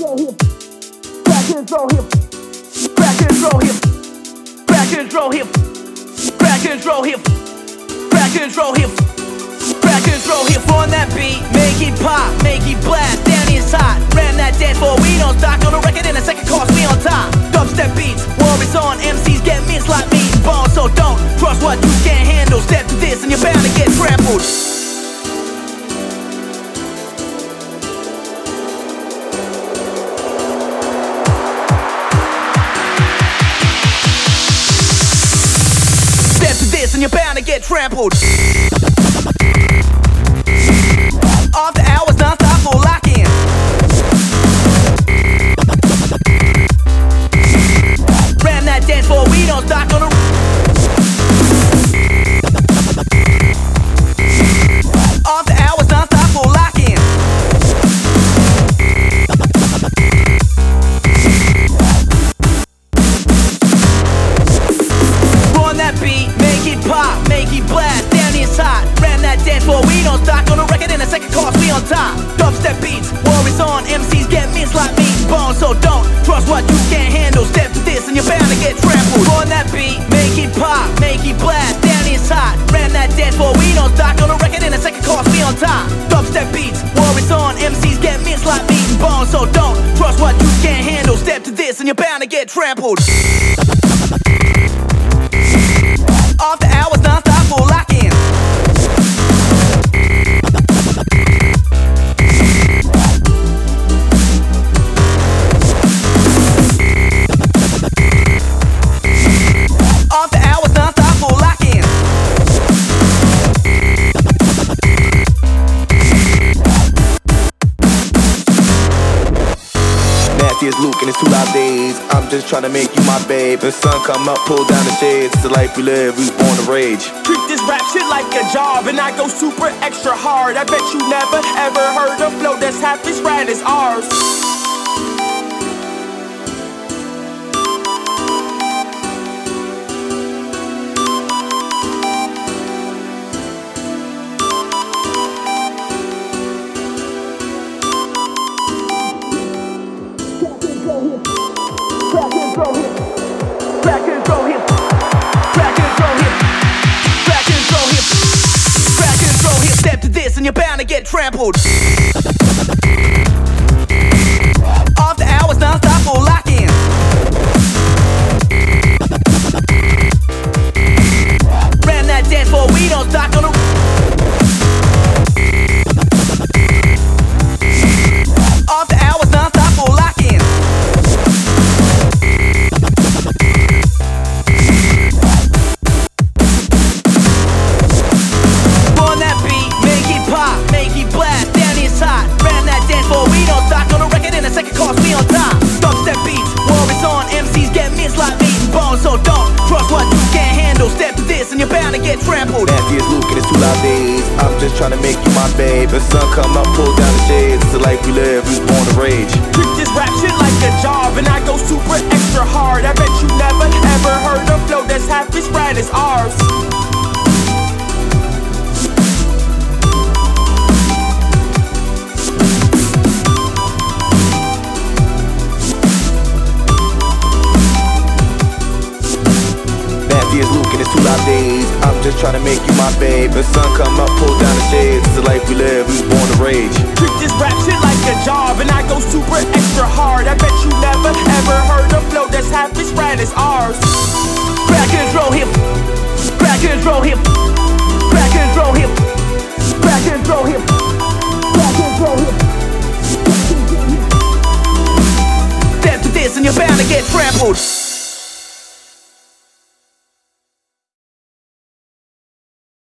On that beat, make it pop, make it blast, down inside. Ran that dance floor, we don't stop. On the record in a second, course we on top. Dubstep beats, war is on. MCs get minced like meat and bones, so don't trust what you can't handle. Step to this and you're bound to get trampled. Step to this and you're bound to get trampled. After hours, non-stop, full lock-in. Ran that dance floor, we don't stop. On the after hours, non-stop, full lock-in. On that beat, make it pop, make it blast, down inside. Ran that dance floor, we don't stop. On the record in a second, course we on top. Dubstep beats, war is on. MCs get minced like meat and bones, so don't trust what you can't handle. Step to this and you're bound to get trampled. On that beat, make it pop, make it blast, down inside. Ran that dance floor, we don't stop. On the record in a second, course we on top. Dubstep beats, war is on. MCs get minced like meat and bones, so don't trust what you can't handle. Step to this and you're bound to get trampled. After hours, non-stop, full lock-in. After hours, non-stop, full lock-in. Nasty as Luke in his 2 live days. I'm just trying to make you my babe. The sun come up, pull down the shades. It's the life we live, we born to rage. Treat this rap shit like a job, and I go super extra hard. I bet you never ever heard a flow that's half as rad as ours. Step to this and you're bound to get trampled. After hours, non-stop, full lock-in. Ran that dance floor, we don't stop. On the after hours, non-stop, full lock-in. On that beat, make it pop, make it blast, down inside. Ran that dance floor, we don't stop. On the record in a second, course we on top. Dubstep beats, war is on. MCs get minced like meat and bones, so don't trust what you can't handle. Step to this and you're bound to get trampled. Nasty as Luke in his 2 live days. I'm just trying to make you my babe. The sun come up, pull down the shades. It's the life we live, we born to rage. Treat this rap shit like a job, and I go super extra hard. I bet you never ever heard a flow that's half as rad as ours. Nasty as Luke in his 2 live days. I'm just trying to make you my babe. The sun come up, pull down the shades. It's the life we live, we born to rage. Treat this rap shit like a job, and I go super extra hard. I bet you never ever heard a flow that's half as rad as ours. Crackers roll hip, crackers roll hip, crackers roll hip, crackers roll hip, crackers roll hip. Step to this and you're bound to get trampled.